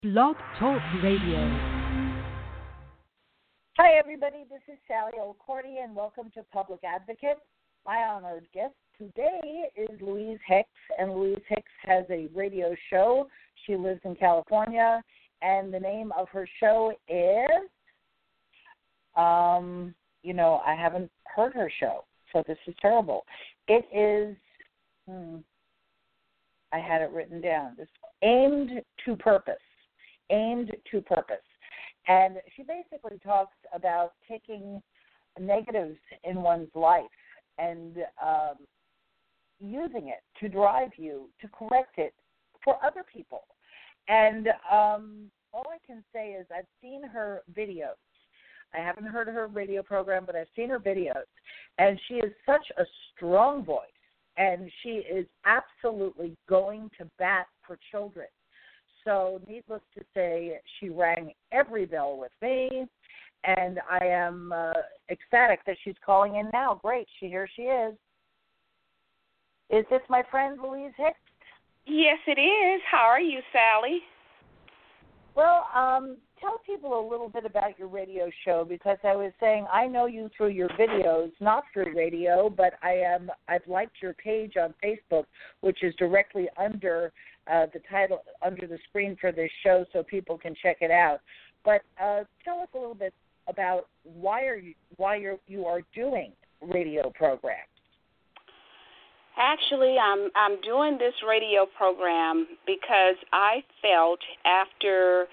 Blog Talk Radio. Hi, everybody. This is Sally O'Cordy, and welcome to Public Advocate. My honored guest today is Louise Hicks, and Louise Hicks has a radio show. She lives in California, and the name of her show is, I haven't heard her show, so this is terrible. It is, I had it written down. It's Aimed to Purpose. Aimed to Purpose. And she basically talks about taking negatives in one's life and using it to drive you to correct it for other people. And all I can say is I've seen her videos. I haven't heard her radio program, but I've seen her videos. And she is such a strong voice, and she is absolutely going to bat for children. So needless to say, she rang every bell with me, and I am ecstatic that she's calling in now. Great, here she is. Is this my friend Louise Hicks? Yes, it is. How are you, Sally? Well, tell people a little bit about your radio show, because I was saying I know you through your videos, not through radio, but I've liked your page on Facebook, which is directly under the title, under the screen for this show, so people can check it out. But tell us a little bit about why you are doing radio programs. Actually, I'm doing this radio program because I felt after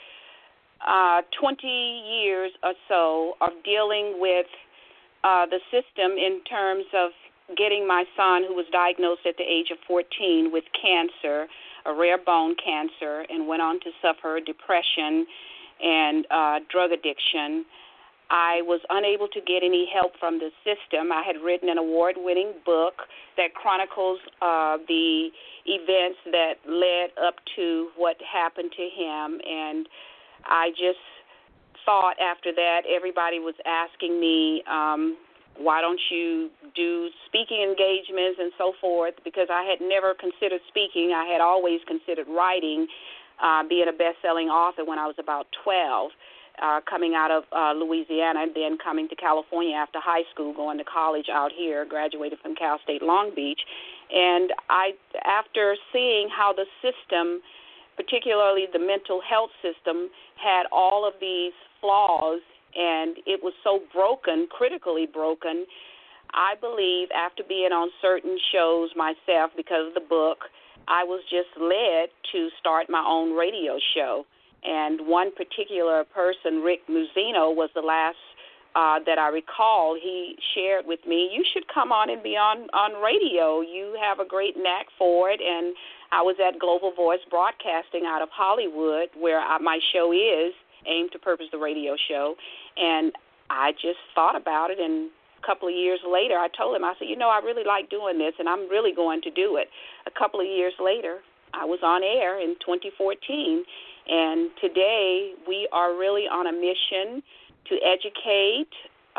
20 years or so of dealing with the system in terms of getting my son, who was diagnosed at the age of 14 with cancer, a rare bone cancer, and went on to suffer depression and drug addiction. I was unable to get any help from the system. I had written an award-winning book that chronicles the events that led up to what happened to him, and I just thought after that everybody was asking me, why don't you do speaking engagements and so forth, because I had never considered speaking. I had always considered writing, being a best-selling author when I was about 12. Coming out of Louisiana, and then coming to California after high school, going to college out here, graduated from Cal State Long Beach. And after seeing how the system, particularly the mental health system, had all of these flaws, and it was so broken, critically broken, I believe after being on certain shows myself because of the book, I was just led to start my own radio show. And one particular person, Rick Muzino, was the last that I recall. He shared with me, you should come on and be on radio. You have a great knack for it. And I was at Global Voice Broadcasting out of Hollywood, where my show is, Aimed to Purpose, the radio show. And I just thought about it, and a couple of years later, I told him, I said, I really like doing this, and I'm really going to do it. A couple of years later, I was on air in 2014. And today we are really on a mission to educate,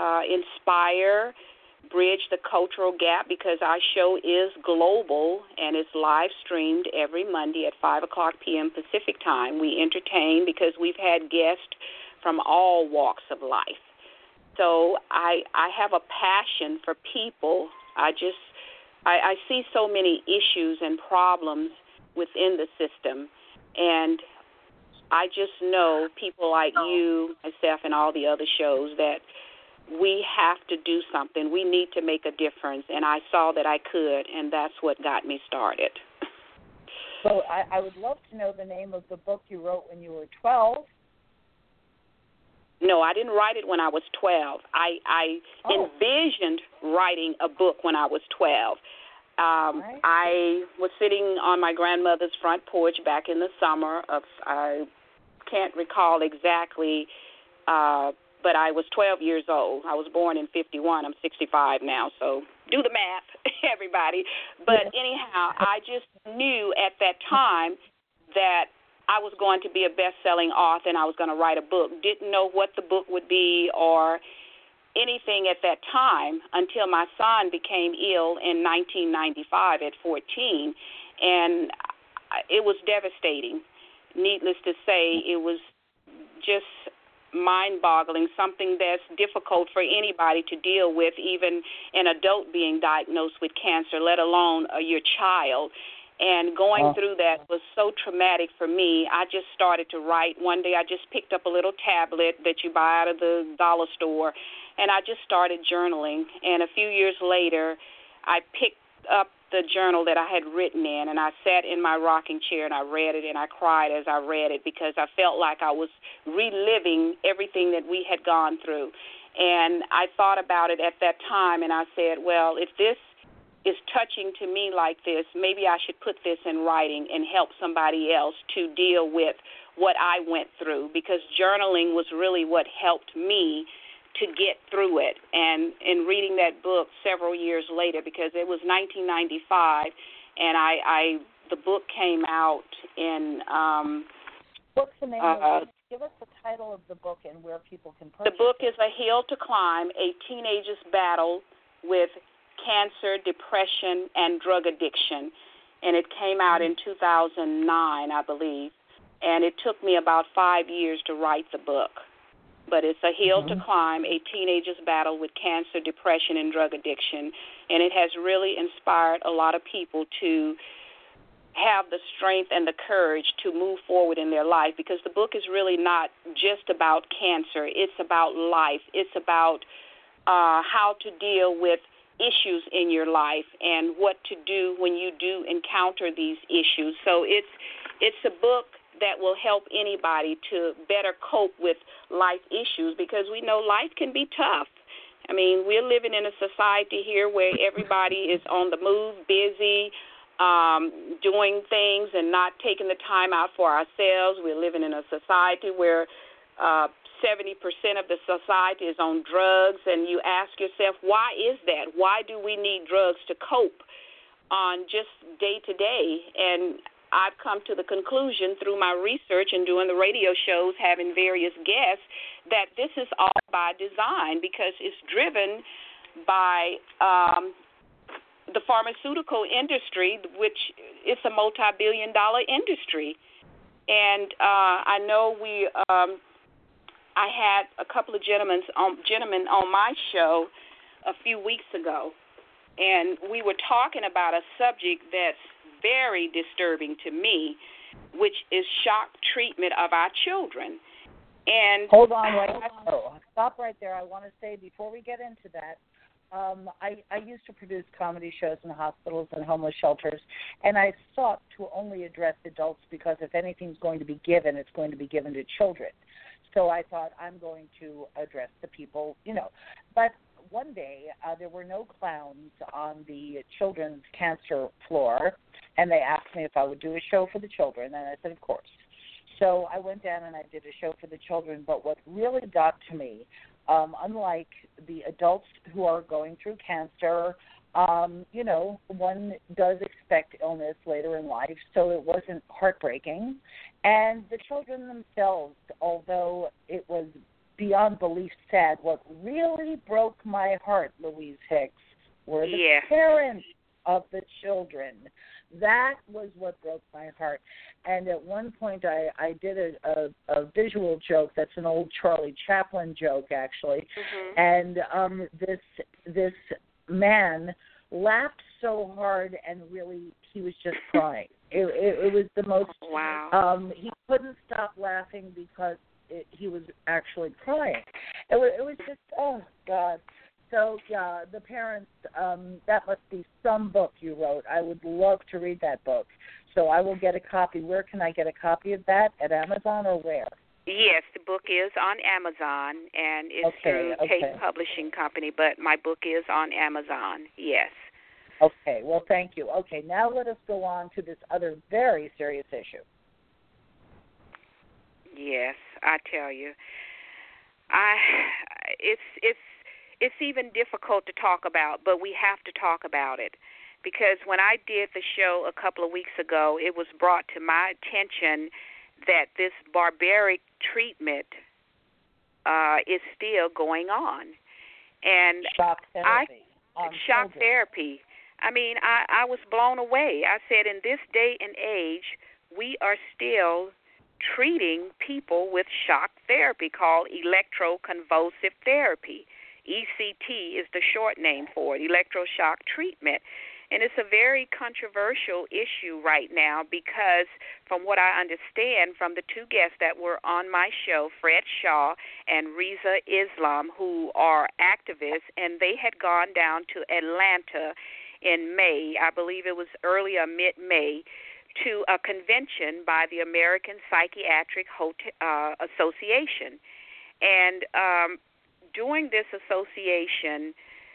inspire, bridge the cultural gap, because our show is global and it's live streamed every Monday at 5 o'clock p.m. Pacific time. We entertain because we've had guests from all walks of life. So I have a passion for people. I see so many issues and problems within the system, and I just know people like you, myself, and all the other shows that we have to do something. We need to make a difference, and I saw that I could, and that's what got me started. So I would love to know the name of the book you wrote when you were 12. No, I didn't write it when I was 12. I envisioned writing a book when I was 12. I was sitting on my grandmother's front porch back in the summer of, I can't recall exactly, but I was 12 years old. I was born in 51. I'm 65 now, so do the math, everybody. But anyhow, I just knew at that time that I was going to be a best-selling author and I was going to write a book. Didn't know what the book would be or anything at that time until my son became ill in 1995 at 14, and it was devastating. needless to say, it was just mind-boggling, something that's difficult for anybody to deal with, even an adult being diagnosed with cancer, let alone your child. And going through that was so traumatic for me. I just started to write. One day I just picked up a little tablet that you buy out of the dollar store, and I just started journaling. And a few years later, I picked up the journal that I had written in, and I sat in my rocking chair and I read it, and I cried as I read it because I felt like I was reliving everything that we had gone through. And I thought about it at that time, and I said, well, if this is touching to me like this, maybe I should put this in writing and help somebody else to deal with what I went through, because journaling was really what helped me to get through it. And in reading that book several years later, because it was 1995, and the book came out in what's the name of it? Give us the title of the book and where people can purchase it. The book is A Hill to Climb, A Teenager's Battle with Cancer, Depression, and Drug Addiction. And it came out in 2009, I believe. And it took me about 5 years to write the book. But it's A Hill to Climb, A Teenager's Battle with Cancer, Depression, and Drug Addiction. And it has really inspired a lot of people to have the strength and the courage to move forward in their life, because the book is really not just about cancer. It's about life. It's about how to deal with issues in your life and what to do when you do encounter these issues. So it's a book that will help anybody to better cope with life issues, because we know life can be tough. I mean, we're living in a society here where everybody is on the move, busy, doing things and not taking the time out for ourselves. We're living in a society where 70% of the society is on drugs, and you ask yourself, why is that? Why do we need drugs to cope on just day to day? And I've come to the conclusion through my research and doing the radio shows, having various guests, that this is all by design, because it's driven by the pharmaceutical industry, which is a multi-billion-dollar industry. And I know I had a couple of gentlemen on my show a few weeks ago, and we were talking about a subject that's very disturbing to me, which is shock treatment of our children. And hold on, stop right there. I want to say before we get into that, I used to produce comedy shows in hospitals and homeless shelters, and I sought to only address adults because if anything's going to be given, it's going to be given to children. So I thought I'm going to address the people, But one day there were no clowns on the children's cancer floor, and they asked me if I would do a show for the children, and I said, of course. So I went down and I did a show for the children, but what really got to me, unlike the adults who are going through cancer, one does expect illness later in life, so it wasn't heartbreaking. And the children themselves, although it was beyond belief sad, what really broke my heart, Louise Hicks, were the parents of the children. That was what broke my heart. And at one point I did a visual joke that's an old Charlie Chaplin joke, actually. And this man laughed so hard and really he was just crying. It was the most he couldn't stop laughing because he was actually crying. It was just, oh God. So yeah, the parents, that must be some book you wrote. I would love to read that book. So I will get a copy. Where can I get a copy of that? At Amazon or where? Yes, the book is on Amazon, and it's through Tate Publishing Company, but my book is on Amazon, yes. Okay, well, thank you. Okay, now let us go on to this other very serious issue. Yes, I tell you. It's even difficult to talk about, but we have to talk about it. Because when I did the show a couple of weeks ago, it was brought to my attention that this barbaric treatment is still going on. And shock therapy. Shock therapy. I mean, I was blown away. I said, in this day and age, we are still treating people with shock therapy called electroconvulsive therapy. ECT is the short name for it, electroshock treatment. And it's a very controversial issue right now because, from what I understand from the two guests that were on my show, Fred Shaw and Reza Islam, who are activists, and they had gone down to Atlanta in May, I believe it was early or mid-May, to a convention by the American Psychiatric Association. And during this association,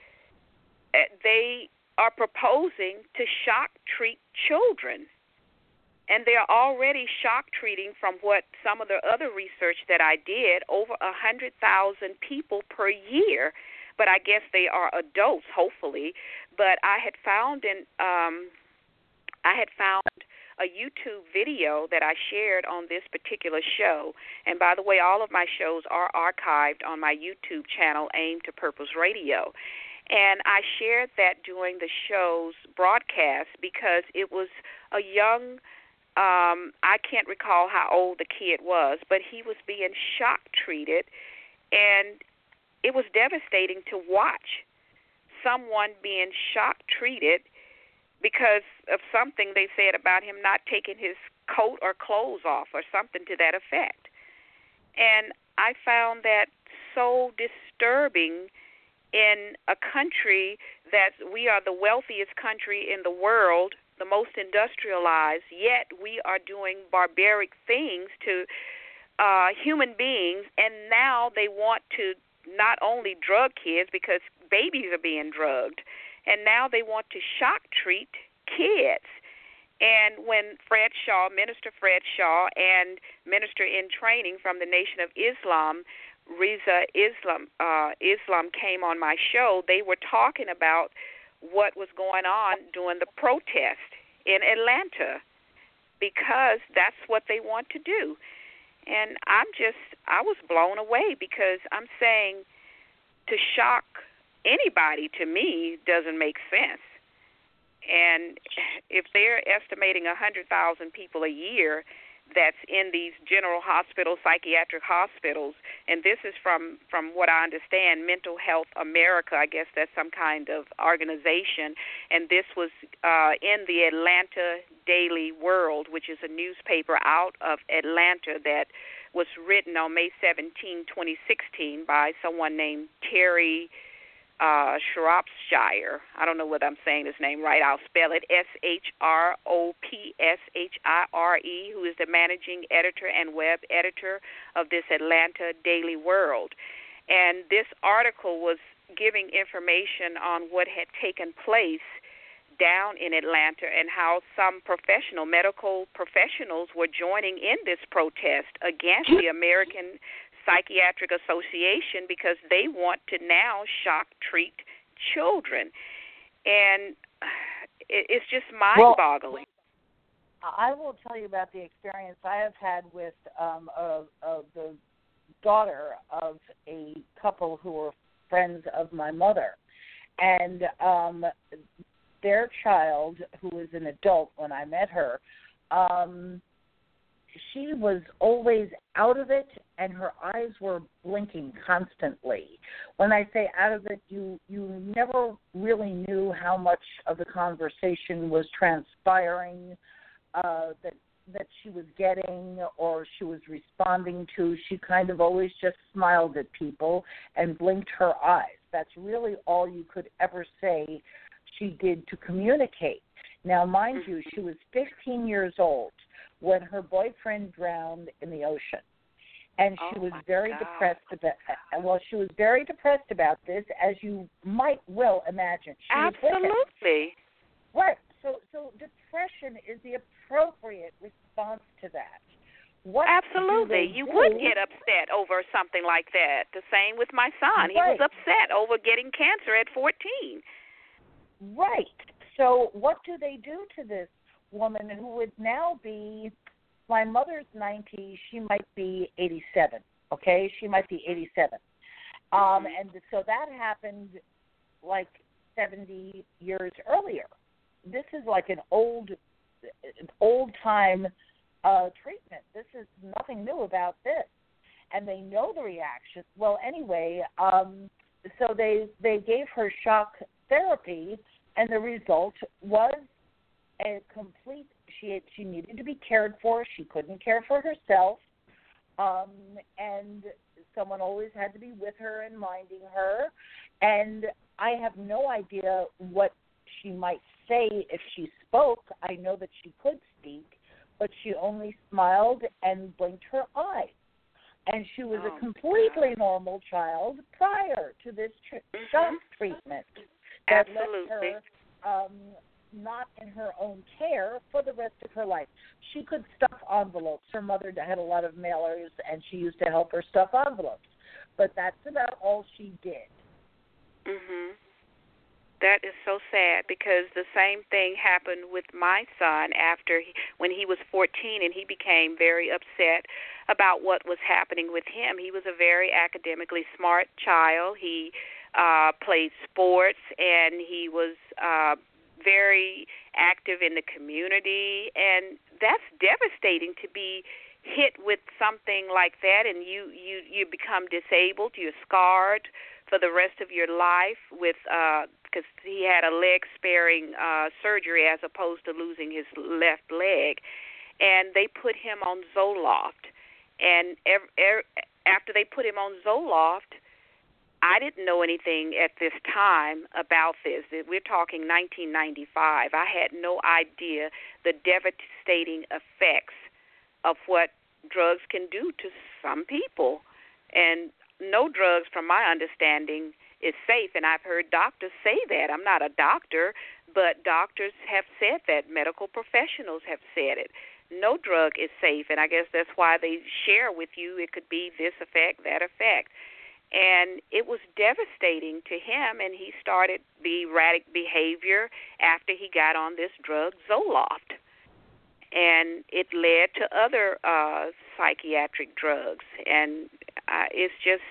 they are proposing to shock treat children. And they are already shock treating, from what some of the other research that I did, over 100,000 people per year. But I guess they are adults, hopefully. But I had found a YouTube video that I shared on this particular show. And by the way, all of my shows are archived on my YouTube channel, Aim to Purpose Radio. And I shared that during the show's broadcast because it was a young, I can't recall how old the kid was, but he was being shock treated, and it was devastating to watch someone being shock treated because of something they said about him not taking his coat or clothes off or something to that effect. And I found that so disturbing in a country that we are the wealthiest country in the world, the most industrialized, yet we are doing barbaric things to human beings, and now they want to not only drug kids because babies are being drugged, and now they want to shock treat kids. And when Minister Fred Shaw and Minister in Training from the Nation of Islam, Reza Islam came on my show, they were talking about what was going on during the protest in Atlanta because that's what they want to do. And I was blown away because I'm saying to shock anybody, to me, doesn't make sense. And if they're estimating 100,000 people a year that's in these general hospitals, psychiatric hospitals, and this is from what I understand, Mental Health America, I guess that's some kind of organization, and this was in the Atlanta Daily World, which is a newspaper out of Atlanta that was written on May 17, 2016 by someone named Terry Shropshire. I don't know whether I'm saying his name right. I'll spell it Shropshire, who is the managing editor and web editor of this Atlanta Daily World. And this article was giving information on what had taken place down in Atlanta and how some medical professionals were joining in this protest against the American Psychiatric Association because they want to now shock treat children. And it's just mind-boggling. Well, I will tell you about the experience I have had with the daughter of a couple who were friends of my mother. And their child, who was an adult when I met her, she was always out of it, and her eyes were blinking constantly. When I say out of it, you never really knew how much of the conversation was transpiring that she was getting or she was responding to. She kind of always just smiled at people and blinked her eyes. That's really all you could ever say she did to communicate. Now, mind you, she was 15 years old when her boyfriend drowned in the ocean. And she was very depressed about this, as you might well imagine. Absolutely. Right. So depression is the appropriate response to that. Absolutely. You would get upset over something like that. The same with my son. He was upset over getting cancer at 14. Right. So what do they do to this woman who would now be, my mother's 90, she might be 87, okay? She might be 87. And so that happened like 70 years earlier. This is like an old-time treatment. This is nothing new about this. And they know the reaction. Well, anyway, so they gave her shock therapy, and the result was a complete, she needed to be cared for. She couldn't care for herself. And someone always had to be with her and minding her. And I have no idea what she might say if she spoke. I know that she could speak, but she only smiled and blinked her eyes. And she was a completely normal child prior to this shock treatment that Absolutely. left her not in her own care for the rest of her life. She could stuff envelopes. Her mother had a lot of mailers, and she used to help her stuff envelopes. But that's about all she did. Mhm. That is so sad, because the same thing happened with my son when he was 14, and he became very upset about what was happening with him. He was a very academically smart child. He played sports, and he was very active in the community, and that's devastating to be hit with something like that, and you become disabled, you're scarred for the rest of your life with because he had a leg-sparing surgery as opposed to losing his left leg, and they put him on Zoloft, and after they put him on Zoloft, I didn't know anything at this time about this. We're talking 1995. I had no idea the devastating effects of what drugs can do to some people. And no drugs, from my understanding, is safe. And I've heard doctors say that. I'm not a doctor, but doctors have said that. Medical professionals have said it. No drug is safe, and I guess that's why they share with you it could be this effect, that effect. And it was devastating to him, and he started the erratic behavior after he got on this drug, Zoloft. And it led to other psychiatric drugs. And it's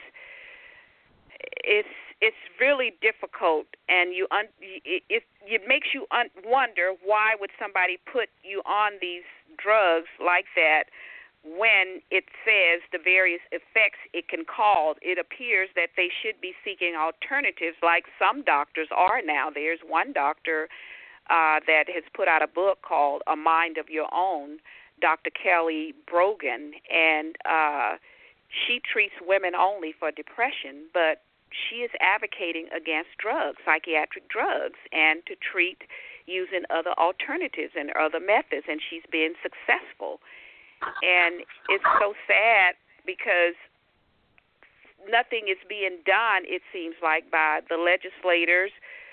really difficult, and it makes you wonder, why would somebody put you on these drugs like that when it says the various effects it can cause? It appears that they should be seeking alternatives, like some doctors are now. There's one doctor that has put out a book called A Mind of Your Own, Dr. Kelly Brogan, and she treats women only for depression, but she is advocating against drugs, psychiatric drugs, and to treat using other alternatives and other methods, and she's been successful. And it's so sad because nothing is being done, it seems like, by the legislators,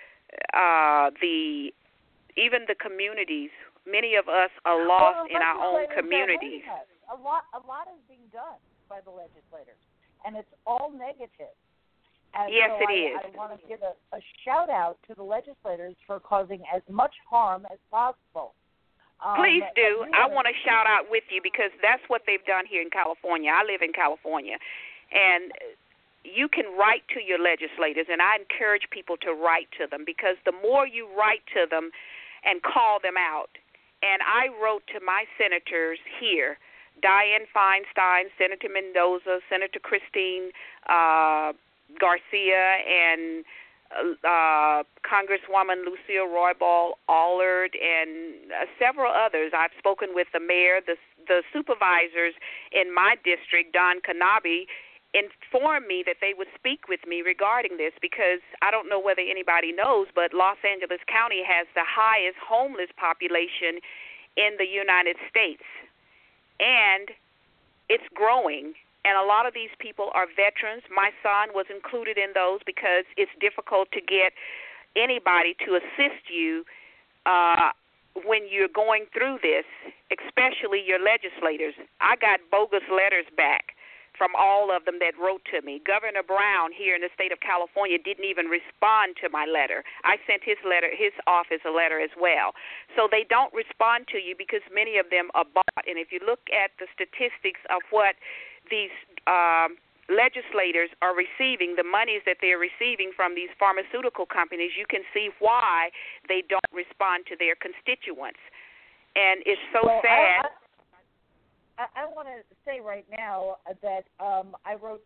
even the communities. Many of us are lost in our own communities. A lot is being done by the legislators, and it's all negative. And yes, so it is. I want to give a shout-out to the legislators for causing as much harm as possible. Please do. I want to shout out with you, because that's what they've done here in California. I live in California, and you can write to your legislators, and I encourage people to write to them, because the more you write to them and call them out, and I wrote to my senators here, Dianne Feinstein, Senator Mendoza, Senator Christine Garcia, and Congresswoman Lucille Roybal Allard, and several others. I've spoken with the mayor, the supervisors in my district. Don Kanabi informed me that they would speak with me regarding this, because I don't know whether anybody knows, but Los Angeles County has the highest homeless population in the United States, and it's growing. And a lot of these people are veterans. My son was included in those, because it's difficult to get anybody to assist you when you're going through this, especially your legislators. I got bogus letters back from all of them that wrote to me. Governor Brown here in the state of California didn't even respond to my letter. I sent his office a letter as well. So they don't respond to you because many of them are bought. And if you look at the statistics of what these legislators are receiving, the monies that they're receiving from these pharmaceutical companies, you can see why they don't respond to their constituents. And it's so sad. I want to say right now that I wrote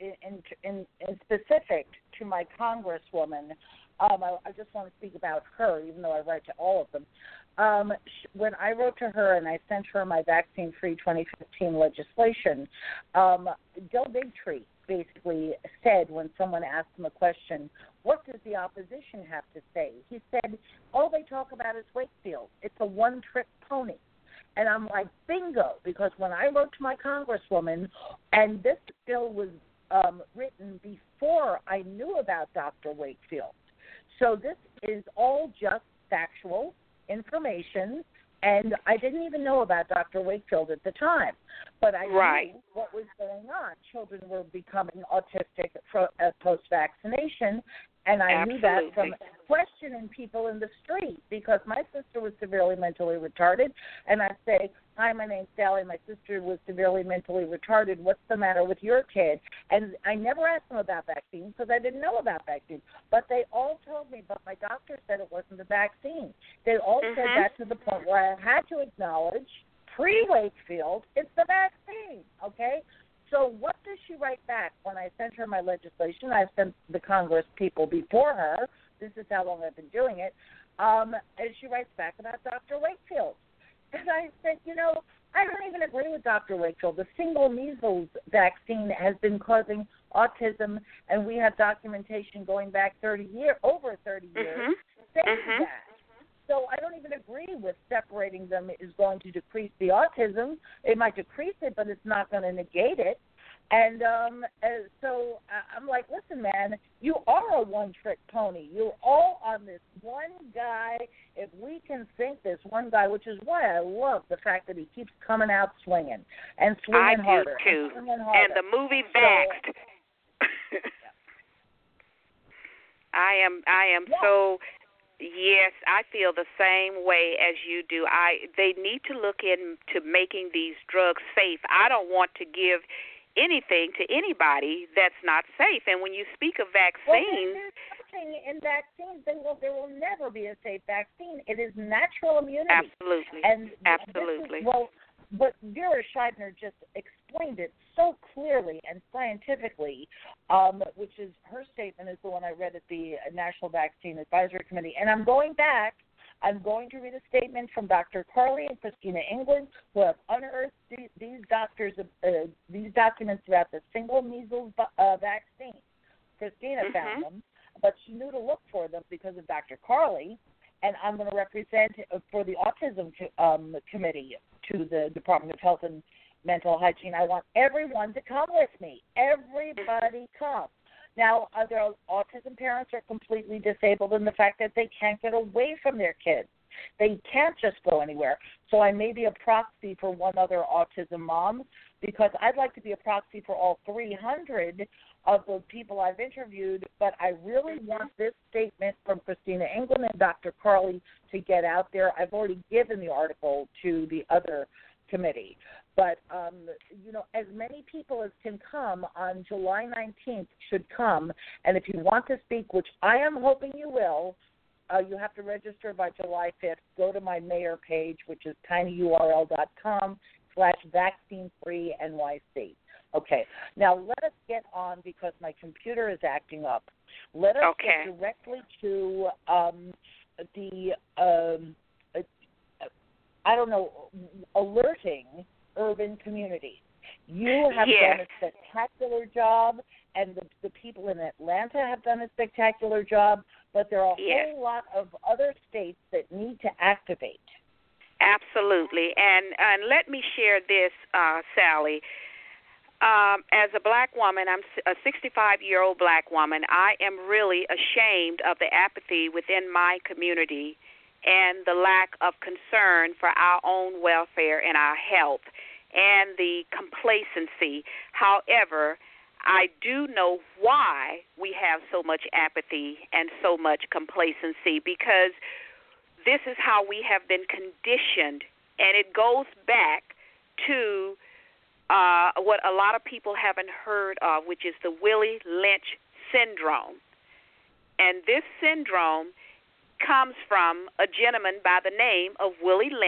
in specific to my congresswoman. I just want to speak about her, even though I write to all of them. When I wrote to her and I sent her my vaccine-free 2015 legislation, Del Bigtree basically said when someone asked him a question, what does the opposition have to say? He said, all they talk about is Wakefield. It's a one-trick pony. And I'm like, bingo, because when I wrote to my congresswoman, and this bill was written before I knew about Dr. Wakefield. So this is all just factual information, and I didn't even know about Dr. Wakefield at the time. But I knew what was going on. Children were becoming autistic post-vaccination, and I knew that from questioning people in the street, because my sister was severely mentally retarded, and I'd say, hi, my name's Sally, my sister was severely mentally retarded, what's the matter with your kid? And I never asked them about vaccines because I didn't know about vaccines, but they all told me, but my doctor said it wasn't the vaccine. They all said that to the point where I had to acknowledge, pre-Wakefield, it's the vaccine, okay? So what does she write back when I sent her my legislation? I've sent the Congress people before her. This is how long I've been doing it. And she writes back about Dr. Wakefield. And I said, I don't even agree with Dr. Wakefield. The single measles vaccine has been causing autism, and we have documentation going back over 30 years saying that. So I don't even agree with separating them is going to decrease the autism. It might decrease it, but it's not going to negate it. And so I'm like, listen, man, you are a one-trick pony. You're all on this one guy. If we can think this one guy, which is why I love the fact that he keeps coming out swinging and swinging harder. I do, too. And the movie Vaxxed. I am so... Yes, I feel the same way as you do. They need to look into making these drugs safe. I don't want to give anything to anybody that's not safe. And when you speak of vaccines, there's nothing in vaccines. There will never be a safe vaccine. It is natural immunity. Absolutely. And absolutely. But Vera Scheidner just explained it so clearly and scientifically, which is her statement is the one I read at the National Vaccine Advisory Committee. And I'm going back. I'm going to read a statement from Dr. Carly and Christina England, who have unearthed these documents about the single measles vaccine. Christina found them, but she knew to look for them because of Dr. Carly. And I'm going to represent for the Autism Committee to the Department of Health and Mental Hygiene. I want everyone to come with me. Everybody come. Now, other autism parents are completely disabled in the fact that they can't get away from their kids. They can't just go anywhere. So I may be a proxy for one other autism mom because I'd like to be a proxy for all 300 of the people I've interviewed, but I really want this statement from Christina England and Dr. Carly to get out there. I've already given the article to the other committee. But, as many people as can come on July 19th should come. And if you want to speak, which I am hoping you will, you have to register by July 5th. Go to my mayor page, which is tinyurl.com/vaccinefreeNYC. Okay. Now let us get on because my computer is acting up. Let us get directly to alerting urban communities. You have done a spectacular job, and the people in Atlanta have done a spectacular job, but there are a whole lot of other states that need to activate. Absolutely. And let me share this, Sally. As a black woman, I'm a 65-year-old black woman, I am really ashamed of the apathy within my community and the lack of concern for our own welfare and our health and the complacency. However, I do know why we have so much apathy and so much complacency, because this is how we have been conditioned, and it goes back to what a lot of people haven't heard of, which is the Willie Lynch syndrome. And this syndrome comes from a gentleman by the name of Willie Lynch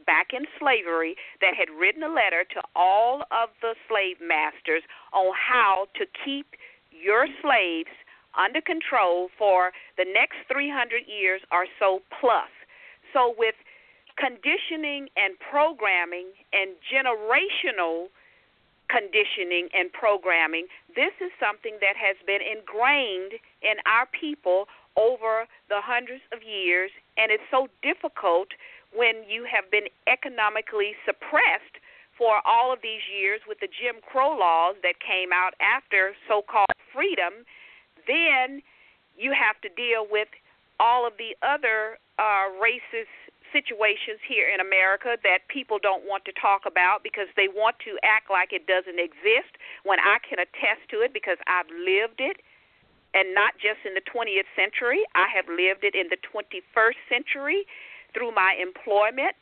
back in slavery that had written a letter to all of the slave masters on how to keep your slaves under control for the next 300 years or so plus. So with conditioning and programming and generational conditioning and programming, this is something that has been ingrained in our people over the hundreds of years, and it's so difficult when you have been economically suppressed for all of these years with the Jim Crow laws that came out after so-called freedom. Then you have to deal with all of the other racist situations here in America that people don't want to talk about because they want to act like it doesn't exist, when I can attest to it because I've lived it, and not just in the 20th century. I have lived it in the 21st century through my employment,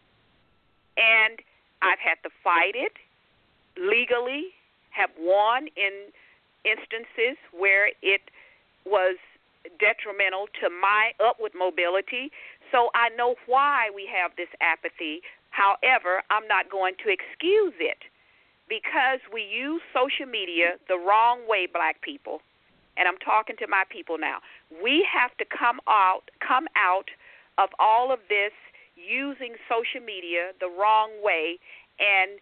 and I've had to fight it legally, have won in instances where it was detrimental to my upward mobility. So I know why we have this apathy. However, I'm not going to excuse it because we use social media the wrong way, black people. And I'm talking to my people now. We have to come out of all of this using social media the wrong way and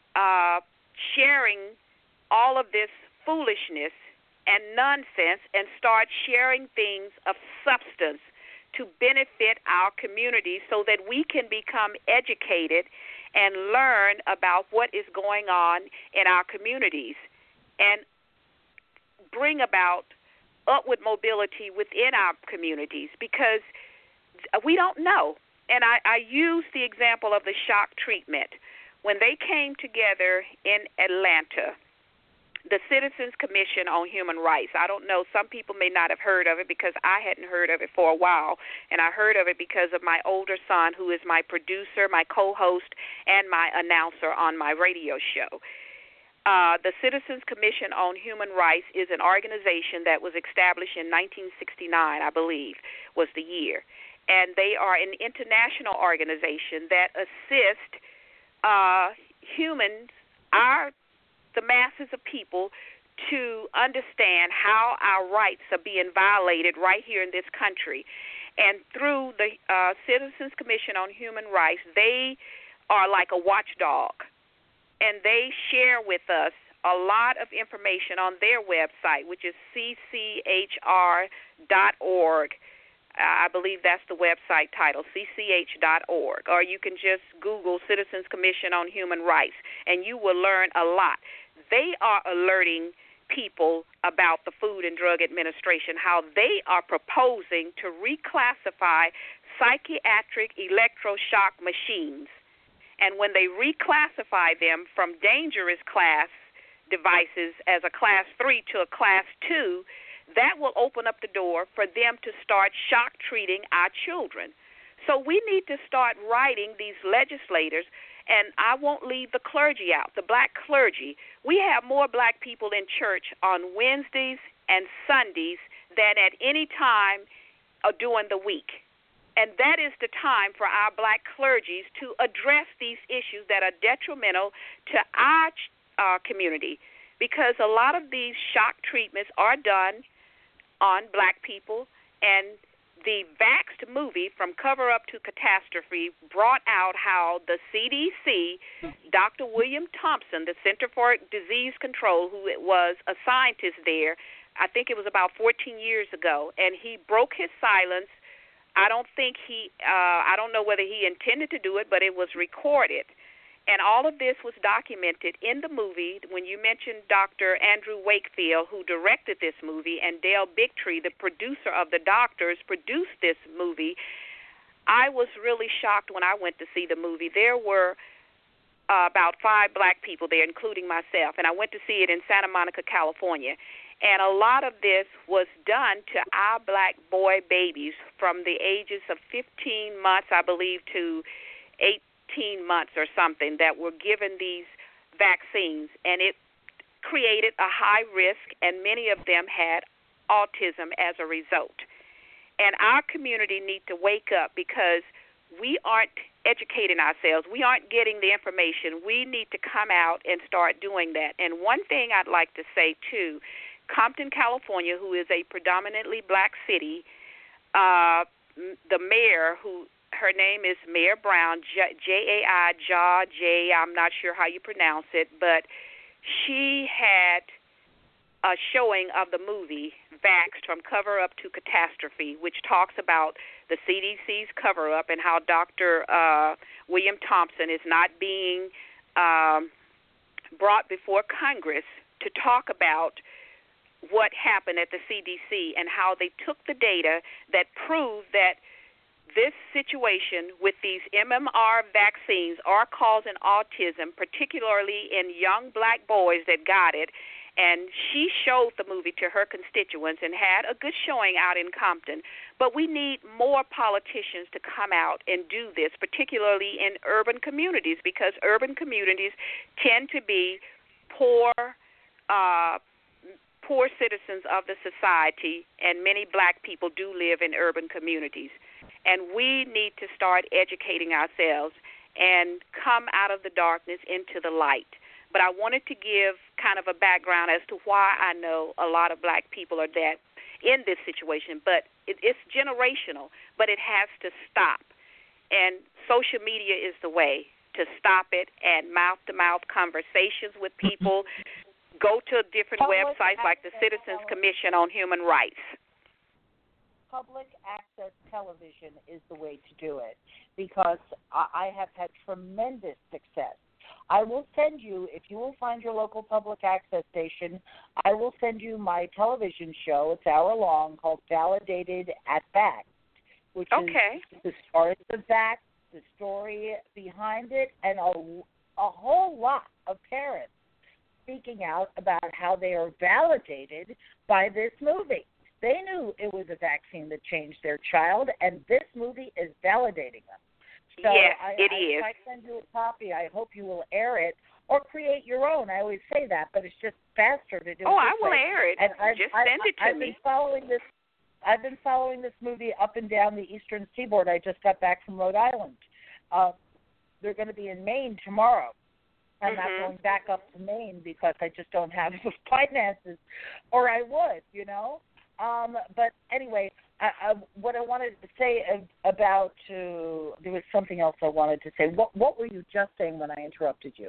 sharing all of this foolishness and nonsense, and start sharing things of substance to benefit our community so that we can become educated and learn about what is going on in our communities and bring about upward mobility within our communities, because we don't know. And I use the example of the shock treatment. When they came together in Atlanta, the Citizens Commission on Human Rights. I don't know, some people may not have heard of it because I hadn't heard of it for a while, and I heard of it because of my older son, who is my producer, my co-host, and my announcer on my radio show. The Citizens Commission on Human Rights is an organization that was established in 1969, I believe, was the year. And they are an international organization that assist humans, the masses of people, to understand how our rights are being violated right here in this country. And through the Citizens Commission on Human Rights, they are like a watchdog, and they share with us a lot of information on their website, which is cch.org. I believe that's the website title, cch.org. Or you can just Google Citizens Commission on Human Rights, and you will learn a lot. They are alerting people about the Food and Drug Administration, how they are proposing to reclassify psychiatric electroshock machines. And when they reclassify them from dangerous class devices as a class 3 to a class 2, that will open up the door for them to start shock treating our children. So we need to start writing these legislators, and I won't leave the clergy out, the black clergy. We have more black people in church on Wednesdays and Sundays than at any time during the week. And that is the time for our black clergies to address these issues that are detrimental to our community, because a lot of these shock treatments are done on black people, and the Vaxxed movie, From Cover Up to Catastrophe, brought out how the CDC, Dr. William Thompson, the Center for Disease Control, who was a scientist there, I think it was about 14 years ago, and he broke his silence. I don't know whether he intended to do it, but it was recorded. And all of this was documented in the movie. When you mentioned Dr. Andrew Wakefield, who directed this movie, and Dale Bigtree, the producer of The Doctors, produced this movie, I was really shocked when I went to see the movie. There were about 5 black people there, including myself, and I went to see it in Santa Monica, California. And a lot of this was done to our black boy babies from the ages of 15 months, I believe, to 18 months or something, that were given these vaccines, and it created a high risk, and many of them had autism as a result. And our community need to wake up, because we aren't educating ourselves. We aren't getting the information. We need to come out and start doing that. And one thing I'd like to say, too, Compton, California, who is a predominantly black city, the mayor, her name is Mayor Brown, J-A-I, I'm not sure how you pronounce it, but she had a showing of the movie Vaxxed from Cover-Up to Catastrophe, which talks about the CDC's cover-up and how Dr. William Thompson is not being brought before Congress to talk about what happened at the CDC and how they took the data that proved that this situation with these MMR vaccines are causing autism, particularly in young black boys that got it. And she showed the movie to her constituents and had a good showing out in Compton. But we need more politicians to come out and do this, particularly in urban communities, because urban communities tend to be poor citizens of the society, and many black people do live in urban communities. And we need to start educating ourselves and come out of the darkness into the light. But I wanted to give kind of a background as to why I know a lot of black people are that in this situation. But it's generational, but it has to stop. And social media is the way to stop it, and mouth-to-mouth conversations with people. Go to different websites like the Citizens Commission on Human Rights. Public access television is the way to do it, because I have had tremendous success. I will send you, if you will find your local public access station, I will send you my television show. It's hour-long, called Validated at Vaxxed, which is the start of Vaxxed, the story behind it, and a whole lot of parents speaking out about how they are validated by this movie. They knew it was a vaccine that changed their child, and this movie is validating them. So yes, it is. If I send you a copy, I hope you will air it or create your own. I always say that, but it's just faster to do it. Oh, I will air it. Just send it to me. I've been following this movie up and down the eastern seaboard. I just got back from Rhode Island. They're going to be in Maine tomorrow. I'm not going back up to Maine because I just don't have the finances, or I would, you know. But anyway, what I wanted to say about there was something else I wanted to say. What were you just saying when I interrupted you?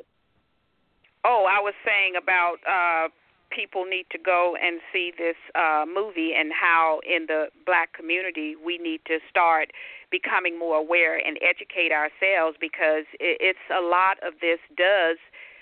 Oh, I was saying about people need to go and see this movie, and how in the black community we need to start becoming more aware and educate ourselves, because it's a lot of this does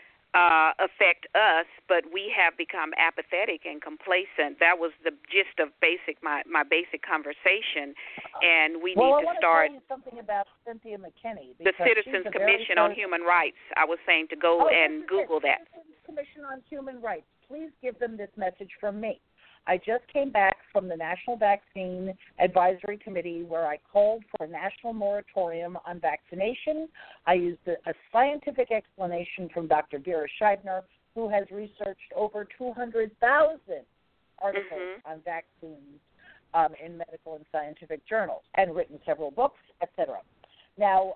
affect us, but we have become apathetic and complacent. That was the gist of my basic conversation, and we need to start. I want to tell you something about Cynthia McKinney. The Citizens Commission on Human Rights. I was saying to go and Google that. Citizens Commission on Human Rights. Please give them this message from me. I just came back from the National Vaccine Advisory Committee, where I called for a national moratorium on vaccination. I used a scientific explanation from Dr. Vera Scheibner, who has researched over 200,000 articles on vaccines in medical and scientific journals, and written several books, etc. Now,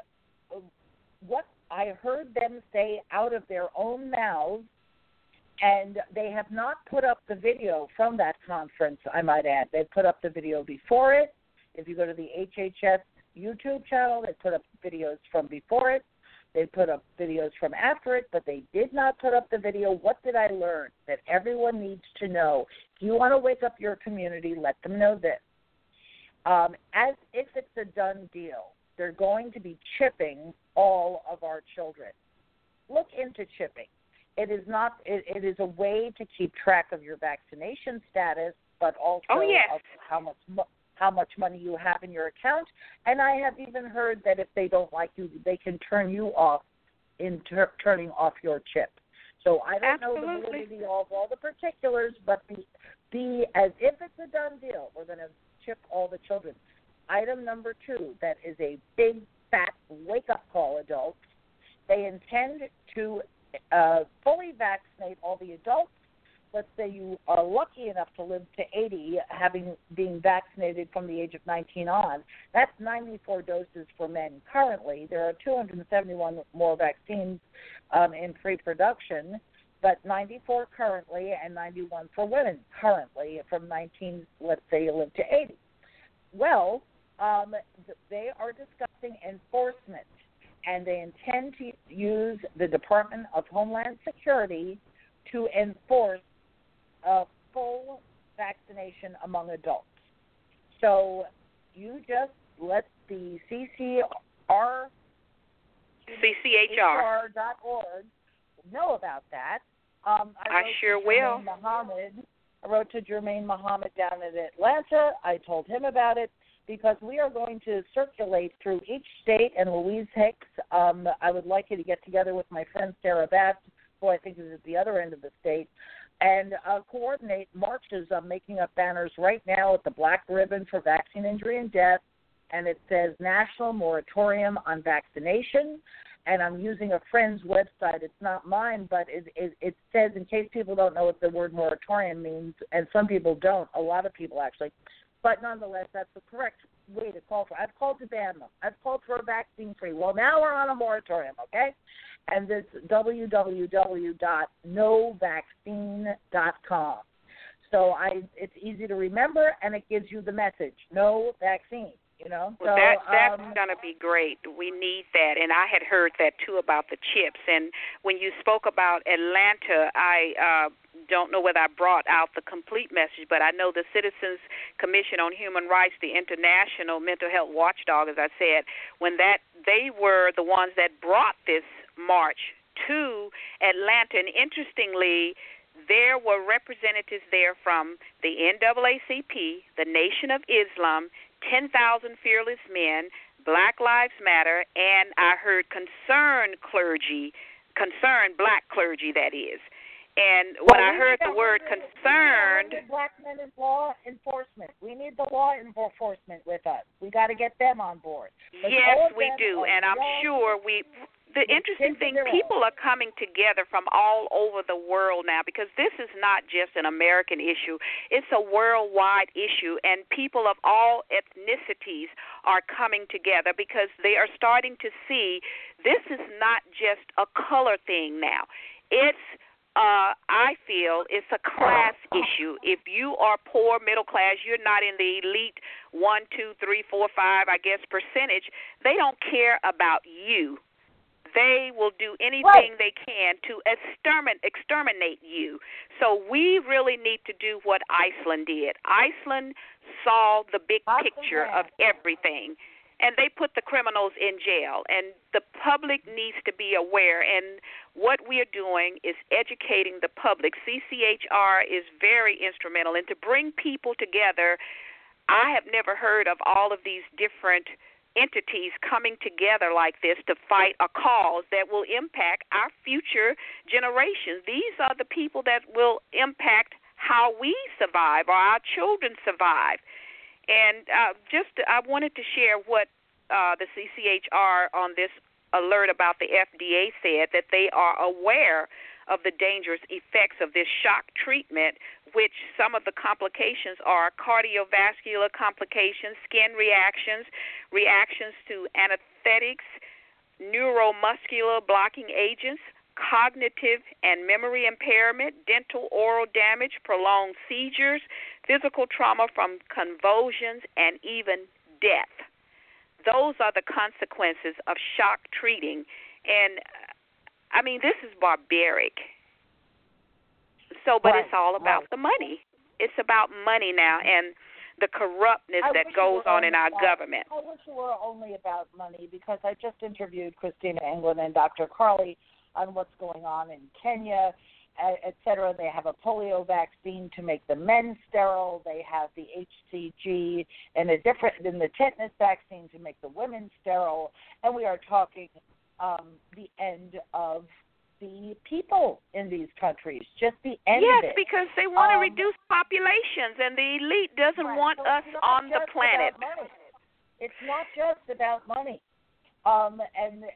what I heard them say out of their own mouths, and they have not put up the video from that conference, I might add. They put up the video before it. If you go to the HHS YouTube channel, they put up videos from before it. They put up videos from after it, but they did not put up the video. What did I learn? That everyone needs to know. If you want to wake up your community, let them know this. As if it's a done deal, they're going to be chipping all of our children. Look into chipping. It is not. It is a way to keep track of your vaccination status, but also of how much money you have in your account. And I have even heard that if they don't like you, they can turn you off in turning off your chip. So I don't know the validity of all the particulars, but be as if it's a done deal. We're going to chip all the children. Item number 2, that is a big, fat wake-up call, adults. They intend to fully vaccinate all the adults let's say you are lucky enough to live to 80, being vaccinated from the age of 19 on, that's 94 doses for men currently. There are 271 more vaccines in pre-production, but 94 currently and 91 for women currently from 19, let's say you live to 80. Well, they are discussing enforcement, and they intend to use the Department of Homeland Security to enforce full vaccination among adults. So you just let the CCHR.org know about that. I sure will. I wrote to Jermaine Muhammad down in Atlanta. I told him about it because we are going to circulate through each state, and Louise Hicks, I would like you to get together with my friend Sarah Bass, who I think is at the other end of the state, and coordinate marches. I'm making up banners right now at the Black Ribbon for Vaccine Injury and Death, and it says National Moratorium on Vaccination, and I'm using a friend's website. It's not mine, but it says, in case people don't know what the word moratorium means, and some people don't, a lot of people actually, but nonetheless, that's the correct way to call for. I've called to ban them. I've called for a vaccine-free. Well, now we're on a moratorium, okay? And it's www.novaccine.com. So it's easy to remember, and it gives you the message, no vaccine. You know, well, so, that's going to be great. We need that, and I had heard that too about the chips. And when you spoke about Atlanta, I don't know whether I brought out the complete message, but I know the Citizens Commission on Human Rights, the international mental health watchdog, as I said, they were the ones that brought this march to Atlanta. And interestingly, there were representatives there from the NAACP, the Nation of Islam, 10,000 Fearless Men, Black Lives Matter, and I heard concerned black clergy, that is. And when I heard the word concerned... Black men in law enforcement. We need the law enforcement with us. We got to get them on board. Yes, we do, and I'm sure the interesting thing, people are coming together from all over the world now, because this is not just an American issue. It's a worldwide issue, and people of all ethnicities are coming together because they are starting to see this is not just a color thing now. It's I feel it's a class issue. If you are poor, middle class, you're not in the elite 1, 2, 3, 4, 5, I guess, percentage, they don't care about you. They will do anything they can to exterminate you. So we really need to do what Iceland did. Iceland saw the big picture of everything, and they put the criminals in jail. And the public needs to be aware. And what we are doing is educating the public. CCHR is very instrumental. And to bring people together, I have never heard of all of these different entities coming together like this to fight a cause that will impact our future generations. These are the people that will impact how we survive or our children survive. And I wanted to share what the CCHR on this alert about the FDA said, that they are aware of the dangerous effects of this shock treatment, which some of the complications are cardiovascular complications, skin reactions, reactions to anesthetics, neuromuscular blocking agents, cognitive and memory impairment, dental oral damage, prolonged seizures, physical trauma from convulsions, and even death. Those are the consequences of shock treating. And I mean, this is barbaric. So, but it's all about the money. It's about money now and the corruptness that goes on in our government. I wish it were only about money, because I just interviewed Christina England and Dr. Carly on what's going on in Kenya, et cetera. They have a polio vaccine to make the men sterile. They have the HCG and the tetanus vaccine to make the women sterile. And we are talking the end of the people in these countries, just the end of it. Yes, because they want to reduce populations, and the elite doesn't want us on the planet. It's not just about money.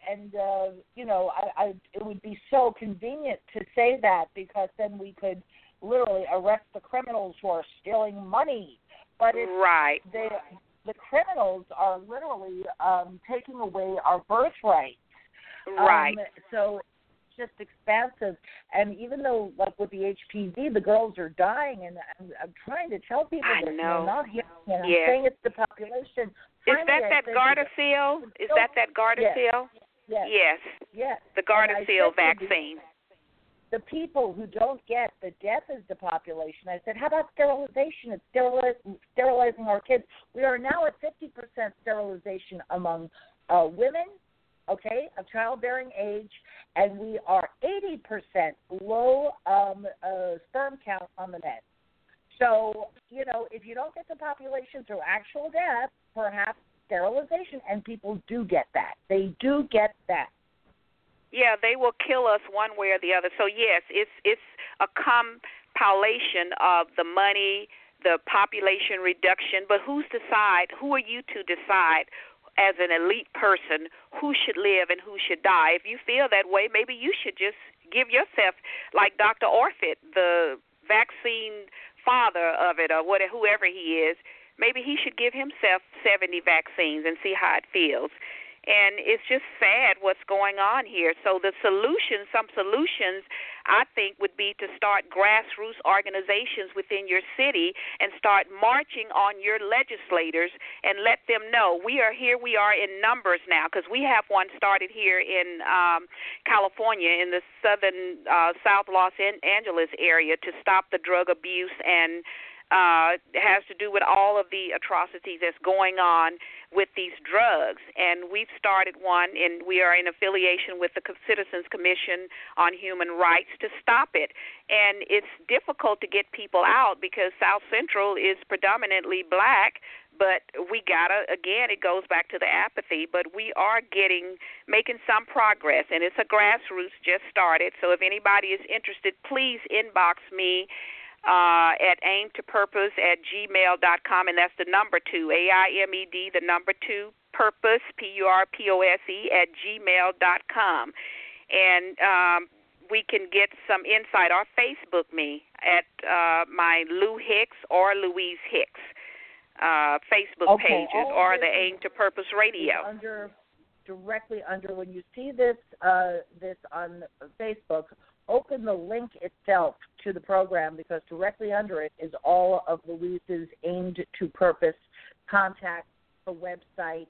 You know, it would be so convenient to say that, because then we could literally arrest the criminals who are stealing money. But it's, right. The criminals are literally taking away our birthright. Right. So it's just expansive. And even though, like with the HPV, the girls are dying, and I'm trying to tell people that they're not hearing it. I'm saying it's the population. Is that Gardasil? Is that Gardasil? Yes. Yes. The Gardasil vaccine. The people who don't get the death is the population. I said, how about sterilization? It's sterilizing our kids. We are now at 50% sterilization among women, okay, of childbearing age, and we are 80% low sperm count on the men. So, if you don't get the population through actual death, perhaps sterilization, and people do get that. They do get that. Yeah, they will kill us one way or the other. So, yes, it's a compilation of the money, the population reduction, but who are you to decide as an elite person who should live and who should die? If you feel that way, maybe you should just give yourself, like Dr. Orfit, the vaccine father of it, or whoever he is, maybe he should give himself 70 vaccines and see how it feels. And it's just sad what's going on here. So some solutions, I think, would be to start grassroots organizations within your city and start marching on your legislators and let them know we are here. We are in numbers now, because we have one started here in California, in the South Los Angeles area, to stop the drug abuse, and it has to do with all of the atrocities that's going on with these drugs. And we've started one, and we are in affiliation with the Citizens Commission on Human Rights to stop it. And it's difficult to get people out because South Central is predominantly black, but we gotta, again, it goes back to the apathy, but we are making some progress, and it's a grassroots just started. So if anybody is interested, please inbox me at aimtopurpose@gmail.com, and that's the number 2, AIMED, the number 2, purpose, PURPOSE, @gmail.com. And we can get some insight, or Facebook me at my Lou Hicks or Louise Hicks Facebook pages, or the Aim to Purpose Radio. Directly under, when you see this on Facebook, open the link itself to the program, because directly under it is all of Louise's Aimed to Purpose contact, the website,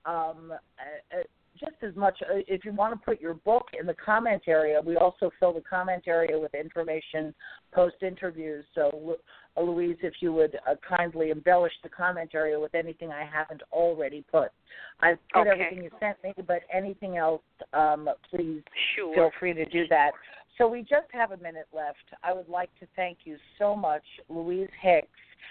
just as much. If you want to put your book in the comment area, we also fill the comment area with information post-interviews. So, Louise, if you would kindly embellish the comment area with anything I haven't already put. I've put everything you sent me, but anything else, please feel free to do that. So we just have a minute left. I would like to thank you so much, Louise Hicks,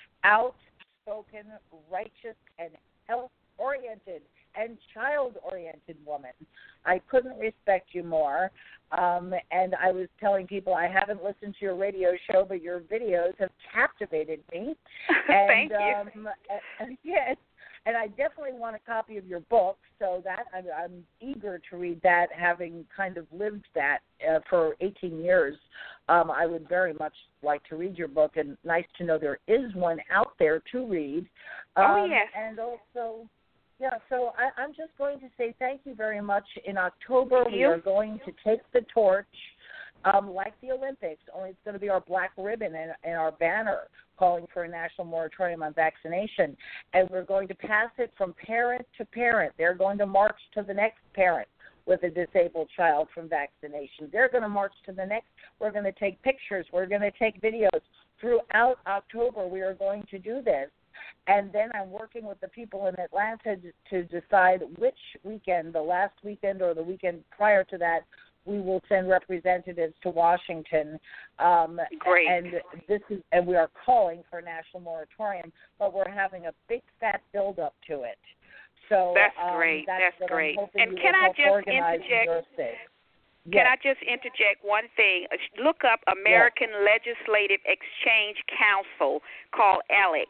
outspoken, righteous, and health-oriented and child-oriented woman. I couldn't respect you more. And I was telling people I haven't listened to your radio show, but your videos have captivated me. And, Thank you. Yes. And I definitely want a copy of your book, so that I'm eager to read that, having kind of lived that for 18 years. I would very much like to read your book, and nice to know there is one out there to read. Yes. And also, so I'm just going to say thank you very much. In October, we are going to take the torch, like the Olympics, only it's going to be our black ribbon and our banner calling for a national moratorium on vaccination. And we're going to pass it from parent to parent. They're going to march to the next parent with a disabled child from vaccination. They're going to march to the next. We're going to take pictures. We're going to take videos. Throughout October, we are going to do this. And then I'm working with the people in Atlanta to decide which weekend, the last weekend or the weekend prior to that, we will send representatives to Washington. Great. And we are calling for a national moratorium, but we're having a big fat build-up to it. So that's great. That's great. And can I just interject? Can I just interject one thing? Look up American Legislative Exchange Council, called ALEC,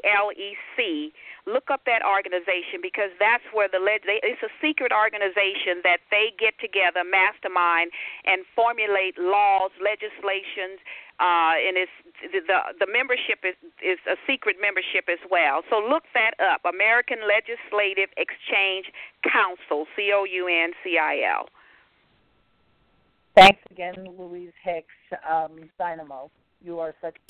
ALEC. Look up that organization, because that's where it's a secret organization that they get together, mastermind, and formulate laws, legislations, and it's the membership is a secret membership as well. So look that up, American Legislative Exchange Council, COUNCIL. Thanks again, Louise Hicks, Dynamo. You are such